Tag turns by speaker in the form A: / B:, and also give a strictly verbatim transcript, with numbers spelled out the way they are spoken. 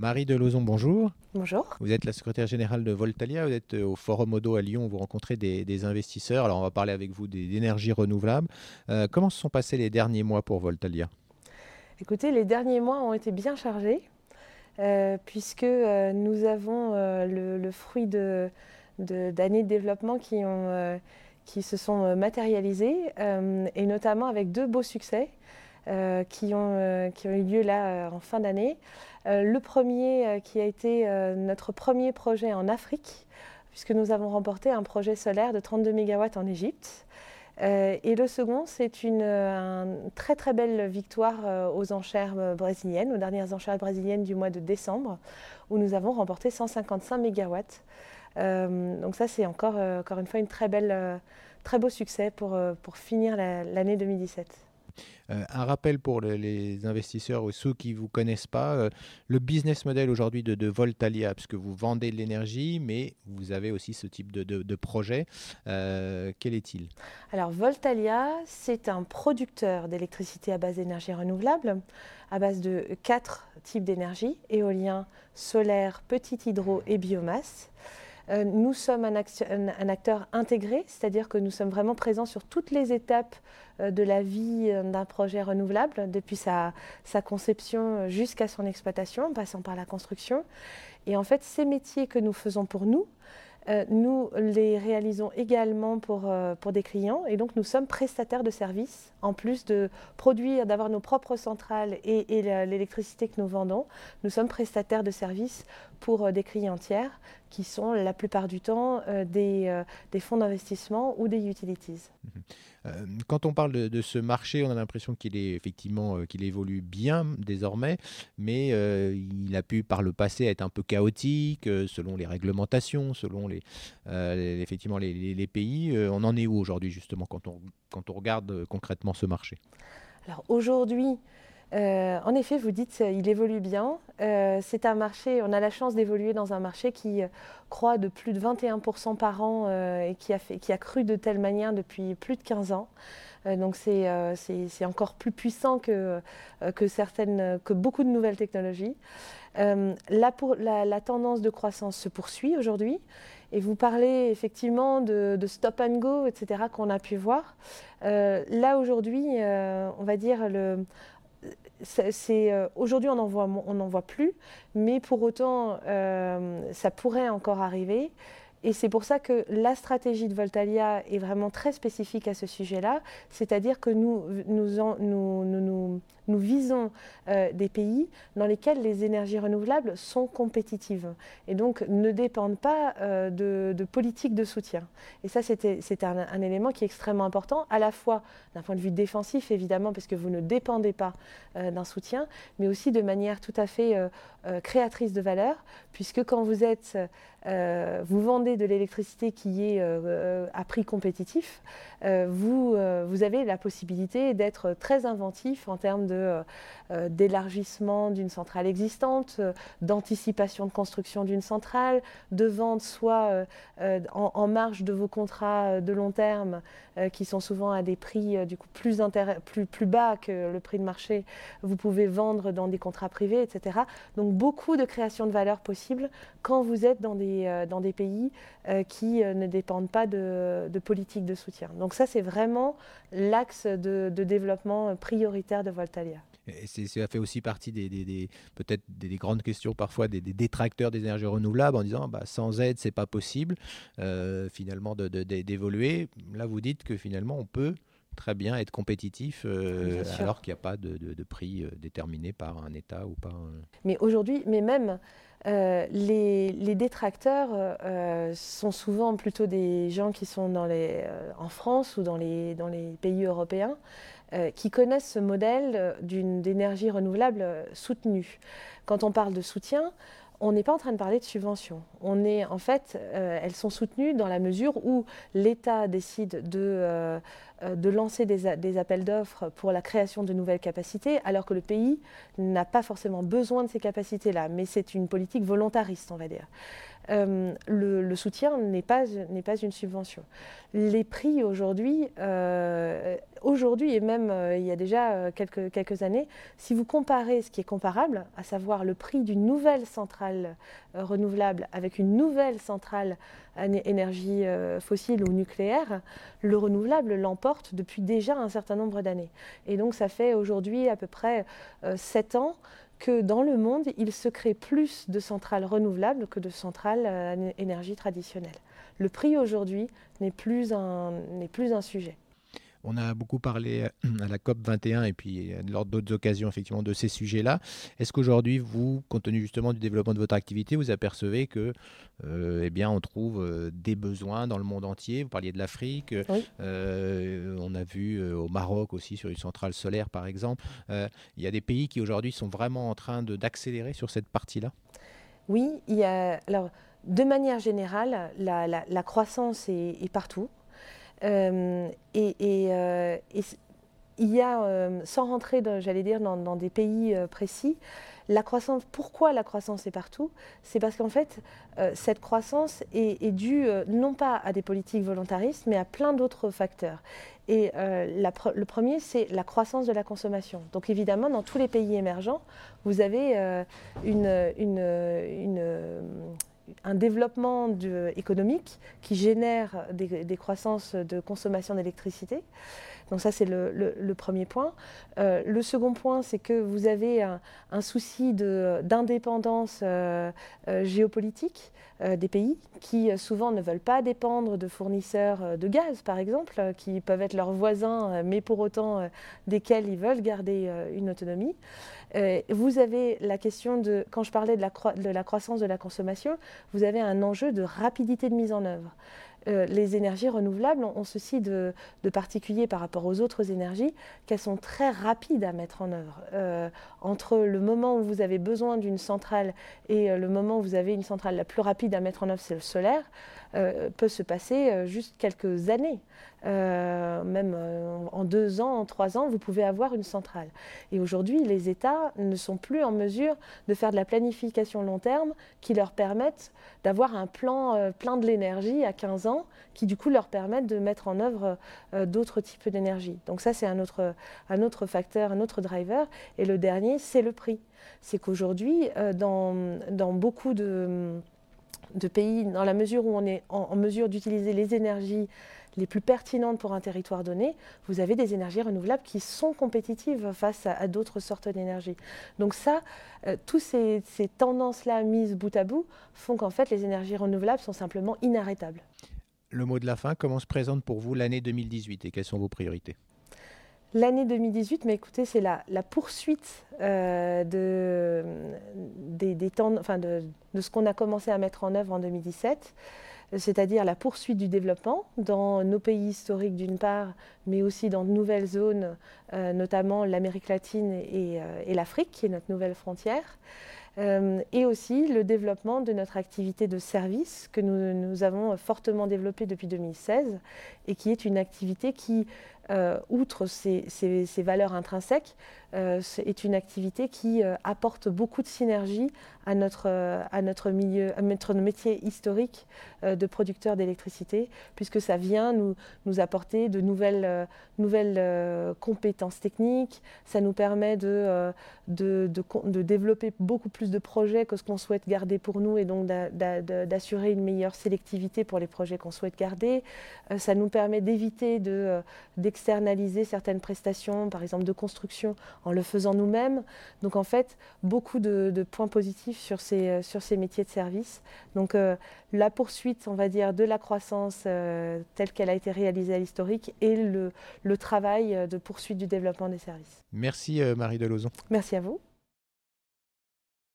A: Marie Delozon, bonjour.
B: Bonjour.
A: Vous êtes la secrétaire générale de Voltalia, vous êtes au Forum Odo à Lyon, vous rencontrez des, des investisseurs. Alors on va parler avec vous des, d'énergies renouvelables. Euh, comment se sont passés les derniers mois pour Voltalia ?
B: Écoutez, les derniers mois ont été bien chargés euh, puisque euh, nous avons euh, le, le fruit de, de, d'années de développement qui, ont, euh, qui se sont matérialisées euh, et notamment avec deux beaux succès euh, qui, ont, euh, qui ont eu lieu là euh, en fin d'année. Euh, le premier euh, qui a été euh, notre premier projet en Afrique, puisque nous avons remporté un projet solaire de trente-deux mégawatts en Égypte. Euh, et le second, c'est une, une très très belle victoire euh, aux enchères brésiliennes, aux dernières enchères brésiliennes du mois de décembre, où nous avons remporté cent cinquante-cinq mégawatts. Euh, donc ça, c'est encore, euh, encore une fois une très belle, euh, très beau succès pour, euh, pour finir la, l'année deux mille dix-sept.
A: Euh, un rappel pour le, les investisseurs ou ceux qui ne vous connaissent pas, euh, le business model aujourd'hui de, de Voltalia, parce que vous vendez de l'énergie, mais vous avez aussi ce type de, de, de projet. Euh, quel est-il ?
B: Alors Voltalia, c'est un producteur d'électricité à base d'énergie renouvelable, à base de quatre types d'énergie, éolien, solaire, petit hydro et biomasse. Euh, nous sommes un, action, un, un acteur intégré, c'est-à-dire que nous sommes vraiment présents sur toutes les étapes euh, de la vie euh, d'un projet renouvelable, depuis sa, sa conception jusqu'à son exploitation, en passant par la construction. Et en fait, ces métiers que nous faisons pour nous, euh, nous les réalisons également pour, euh, pour des clients. Et donc, nous sommes prestataires de services, en plus de produire, d'avoir nos propres centrales et, et l'électricité que nous vendons. Nous sommes prestataires de services pour euh, des clients tiers, qui sont la plupart du temps euh, des, euh, des fonds d'investissement ou des utilities.
A: Euh, quand on parle de, de ce marché, on a l'impression qu'il est effectivement euh, qu'il évolue bien désormais, mais euh, il a pu par le passé être un peu chaotique euh, selon les réglementations, selon les, euh, les effectivement les, les, les pays. Euh, on en est où aujourd'hui justement quand on quand on regarde euh, concrètement ce marché ?
B: Alors aujourd'hui, Euh, en effet, vous dites qu'il évolue bien. Euh, c'est un marché, on a la chance d'évoluer dans un marché qui euh, croît de plus de vingt et un pour cent par an euh, et qui a, fait, qui a cru de telle manière depuis plus de quinze ans. Euh, donc c'est, euh, c'est, c'est encore plus puissant que, euh, que, certaines, que beaucoup de nouvelles technologies. Euh, la, pour, la, la tendance de croissance se poursuit aujourd'hui. Et vous parlez effectivement de, de stop and go, et cetera, qu'on a pu voir. Euh, là aujourd'hui, euh, on va dire le... C'est, c'est, euh, aujourd'hui, on n'en voit, on n'en voit plus, mais pour autant, euh, ça pourrait encore arriver. Et c'est pour ça que la stratégie de Voltalia est vraiment très spécifique à ce sujet-là, c'est-à-dire que nous, nous, en, nous, nous, nous, nous visons euh, des pays dans lesquels les énergies renouvelables sont compétitives et donc ne dépendent pas euh, de, de politiques de soutien. Et ça, c'était, c'était un, un élément qui est extrêmement important, à la fois d'un point de vue défensif, évidemment, parce que vous ne dépendez pas euh, d'un soutien, mais aussi de manière tout à fait euh, euh, créatrice de valeur, puisque quand vous êtes... Euh, vous vendez de l'électricité qui est euh, à prix compétitif, euh, vous, euh, vous avez la possibilité d'être très inventif en termes de, euh, d'élargissement d'une centrale existante, euh, d'anticipation de construction d'une centrale, de vente soit euh, euh, en, en marge de vos contrats de long terme euh, qui sont souvent à des prix euh, du coup, plus, intér- plus, plus bas que le prix de marché. Vous pouvez vendre dans des contrats privés, et cetera. Donc beaucoup de création de valeur possible quand vous êtes dans des dans des pays euh, qui euh, ne dépendent pas de, de politique de soutien. Donc ça, c'est vraiment l'axe de, de développement prioritaire de Voltalia.
A: Et c'est, ça fait aussi partie des, des, des peut-être des, des grandes questions parfois des, des détracteurs des énergies renouvelables en disant bah, sans aide, c'est pas possible euh, finalement de, de, de, d'évoluer. Là, vous dites que finalement, on peut très bien être compétitif euh, alors qu'il n'y a pas de, de, de prix euh, déterminé par un État ou par un...
B: Mais aujourd'hui, mais même euh, les, les détracteurs euh, sont souvent plutôt des gens qui sont dans les, euh, en France ou dans les, dans les pays européens euh, qui connaissent ce modèle d'une, d'énergie renouvelable soutenue. Quand on parle de soutien, on n'est pas en train de parler de subventions. On est, en fait, euh, elles sont soutenues dans la mesure où l'État décide de, euh, euh, de lancer des, a- des appels d'offres pour la création de nouvelles capacités, alors que le pays n'a pas forcément besoin de ces capacités-là. Mais c'est une politique volontariste, on va dire. Euh, le, le soutien n'est pas, n'est pas une subvention. Les prix aujourd'hui, euh, aujourd'hui et même euh, il y a déjà euh, quelques, quelques années, si vous comparez ce qui est comparable, à savoir le prix d'une nouvelle centrale euh, renouvelable avec une nouvelle centrale à énergie euh, fossile ou nucléaire, le renouvelable l'emporte depuis déjà un certain nombre d'années. Et donc ça fait aujourd'hui à peu près euh, sept ans que dans le monde, il se crée plus de centrales renouvelables que de centrales à énergie traditionnelle. Le prix aujourd'hui n'est plus un, n'est plus un sujet.
A: On a beaucoup parlé à la COP vingt et un et puis lors d'autres occasions effectivement de ces sujets-là. Est-ce qu'aujourd'hui, vous, compte tenu justement du développement de votre activité, vous apercevez que, euh, eh bien, on trouve euh, des besoins dans le monde entier? Vous parliez de l'Afrique,
B: Oui.
A: euh, on a vu euh, au Maroc aussi sur une centrale solaire par exemple. Euh, il y a des pays qui aujourd'hui sont vraiment en train de, d'accélérer sur cette partie-là?
B: Oui, il y a, alors, de manière générale, la, la, la croissance est, est partout. Euh, et, et, euh, et il y a, euh, sans rentrer, dans, j'allais dire, dans, dans des pays euh, précis, la croissance. Pourquoi la croissance est partout? C'est parce qu'en fait, euh, cette croissance est, est due euh, non pas à des politiques volontaristes, mais à plein d'autres facteurs. Et euh, la, le premier, c'est la croissance de la consommation. Donc évidemment, dans tous les pays émergents, vous avez euh, une, une, une un développement de, économique qui génère des, des croissances de consommation d'électricité. Donc ça, c'est le, le, le premier point. Euh, le second point, c'est que vous avez un, un souci de, d'indépendance euh, euh, géopolitique euh, des pays qui euh, souvent ne veulent pas dépendre de fournisseurs de gaz, par exemple, euh, qui peuvent être leurs voisins, euh, mais pour autant euh, desquels ils veulent garder euh, une autonomie. Euh, vous avez la question de, quand je parlais de la, cro- de la croissance de la consommation, vous avez un enjeu de rapidité de mise en œuvre. Euh, les énergies renouvelables ont, ont ceci de, de particulier par rapport aux autres énergies qu'elles sont très rapides à mettre en œuvre. Euh, entre le moment où vous avez besoin d'une centrale et euh, le moment où vous avez une centrale la plus rapide à mettre en œuvre, c'est le solaire, euh, peut se passer euh, juste quelques années. Euh, même euh, en deux ans, en trois ans, vous pouvez avoir une centrale. Et aujourd'hui, les États ne sont plus en mesure de faire de la planification long terme qui leur permette d'avoir un plan euh, plein de l'énergie à quinze ans, qui du coup leur permettent de mettre en œuvre euh, d'autres types d'énergie. Donc ça, c'est un autre, un autre facteur, un autre driver. Et le dernier, c'est le prix. C'est qu'aujourd'hui, euh, dans, dans beaucoup de, de pays, dans la mesure où on est en, en mesure d'utiliser les énergies les plus pertinentes pour un territoire donné, vous avez des énergies renouvelables qui sont compétitives face à, à d'autres sortes d'énergie. Donc ça, euh, toutes ces, ces tendances-là mises bout à bout font qu'en fait les énergies renouvelables sont simplement inarrêtables.
A: Le mot de la fin, comment se présente pour vous l'année deux mille dix-huit et quelles sont vos priorités?
B: L'année deux mille dix-huit, mais écoutez, c'est la, la poursuite euh, de, des, des temps, enfin de, de ce qu'on a commencé à mettre en œuvre en deux mille dix-sept. C'est-à-dire la poursuite du développement dans nos pays historiques d'une part, mais aussi dans de nouvelles zones, euh, notamment l'Amérique latine et, euh, et l'Afrique, qui est notre nouvelle frontière. Euh, et aussi le développement de notre activité de service que nous, nous avons fortement développée depuis deux mille seize et qui est une activité qui, euh, outre ses, ses, ses valeurs intrinsèques, euh, est une activité qui euh, apporte beaucoup de synergie à notre, euh, à notre, milieu, à notre métier historique euh, de producteur d'électricité, puisque ça vient nous, nous apporter de nouvelles, euh, nouvelles euh, compétences techniques, ça nous permet de, euh, de, de, de développer beaucoup plus de projets que ce qu'on souhaite garder pour nous et donc d'assurer une meilleure sélectivité pour les projets qu'on souhaite garder. Euh, ça nous permet d'éviter de, euh, d'externaliser certaines prestations, par exemple de construction, en le faisant nous-mêmes. Donc en fait, beaucoup de, de points positifs sur ces, sur ces métiers de service. Donc euh, la poursuite, on va dire, de la croissance euh, telle qu'elle a été réalisée à l'historique et le, le travail de poursuite du développement des services.
A: Merci euh, Marie Delozon.
B: Merci à vous.